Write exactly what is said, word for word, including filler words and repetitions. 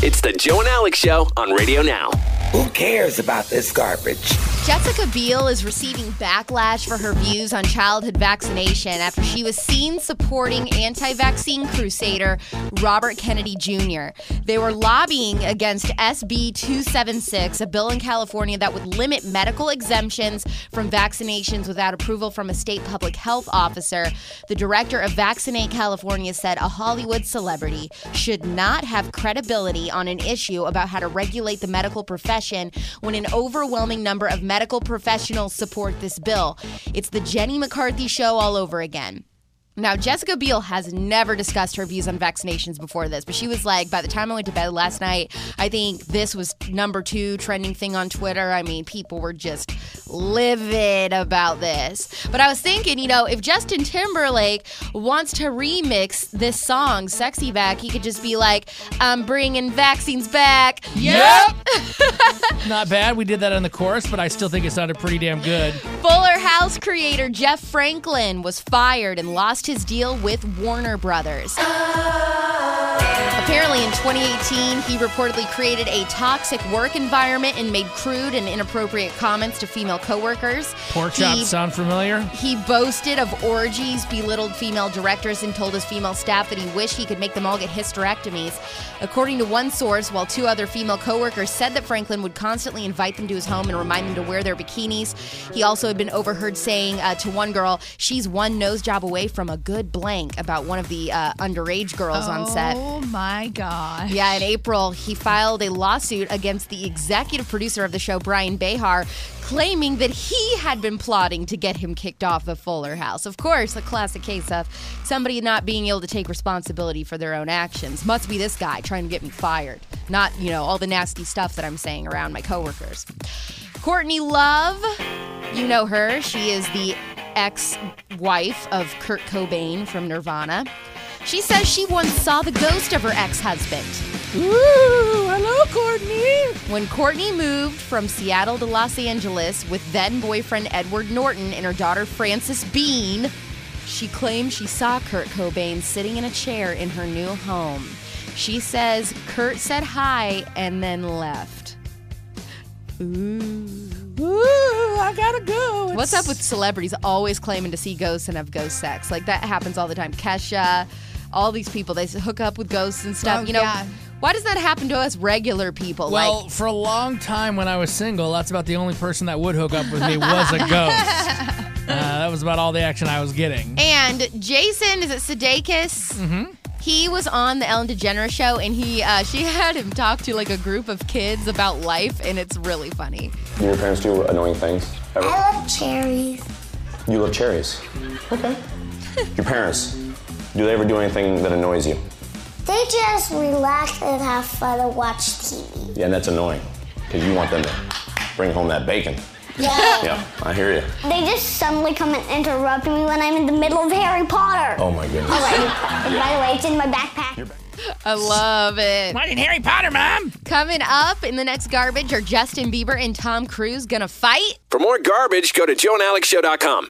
It's the Joe and Alex Show on Radio Now. Who cares about this garbage? Jessica Biel is receiving backlash for her views on childhood vaccination after she was seen supporting anti-vaccine crusader Robert Kennedy Junior They were lobbying against S B two seventy-six, a bill in California that would limit medical exemptions from vaccinations without approval from a state public health officer. The director of Vaccinate California said a Hollywood celebrity should not have credibility on an issue about how to regulate the medical profession when an overwhelming number of medical professionals support this bill. It's the Jenny McCarthy show all over again. Now, Jessica Biel has never discussed her views on vaccinations before this, but she was like, by the time I went to bed last night, I think this was number two trending thing on Twitter. I mean, people were just livid about this. But I was thinking, you know, if Justin Timberlake wants to remix this song, Sexy Back, he could just be like, I'm bringing vaccines back. Yep. Not bad. We did that on the chorus, but I still think it sounded pretty damn good. Fuller House creator Jeff Franklin was fired and lost his deal with Warner Brothers. Apparently in twenty eighteen, he reportedly created a toxic work environment and made crude and inappropriate comments to female coworkers. Pork chops He- sound familiar? He boasted of orgies, belittled female directors, and told his female staff that he wished he could make them all get hysterectomies. According to one source, while two other female coworkers said that Franklin would constantly invite them to his home and remind them to wear their bikinis, he also had been overheard saying uh, to one girl, she's one nose job away from a good blank, about one of the uh, underage girls oh, on set. Oh my gosh. Yeah, in April, he filed a lawsuit against the executive producer of the show, Brian Behar, claiming that he had been plotting to get him kicked off of Fuller House. Of course, a classic case of somebody not being able to take responsibility for their own actions. Must be this guy trying to get me fired. Not, you know, all the nasty stuff that I'm saying around my coworkers. Courtney Love, you know her. She is the ex-wife of Kurt Cobain from Nirvana. She says she once saw the ghost of her ex-husband. Ooh, hello, Courtney. When Courtney moved from Seattle to Los Angeles with then-boyfriend Edward Norton and her daughter Frances Bean, she claimed she saw Kurt Cobain sitting in a chair in her new home. She says Kurt said hi and then left. Ooh. Ooh, I gotta go. What's up with celebrities always claiming to see ghosts and have ghost sex? Like, that happens all the time. Kesha, all these people, they hook up with ghosts and stuff. Oh, you know, yeah. why does that happen to us regular people? Well, like, for a long time when I was single, that's about the only person that would hook up with me was a ghost. uh, that was about all the action I was getting. and Jason, is it Sudeikis? Mm-hmm. He was on the Ellen DeGeneres show, and he uh, she had him talk to like a group of kids about life, and it's really funny. Do your parents do annoying things? Ever? I love cherries. You love cherries? Okay. Your parents, do they ever do anything that annoys you? They just relax and have fun and watch T V. Yeah, and that's annoying, because you want them to bring home that bacon. Yeah. Yeah, I hear you. They just suddenly come and interrupt me when I'm in the middle of Harry Potter. Oh my goodness. All right. And by the way, it's in my backpack. I love it. Why did Harry Potter, Mom? Coming up in the next garbage, are Justin Bieber and Tom Cruise gonna fight? For more garbage, go to joe and alex show dot com.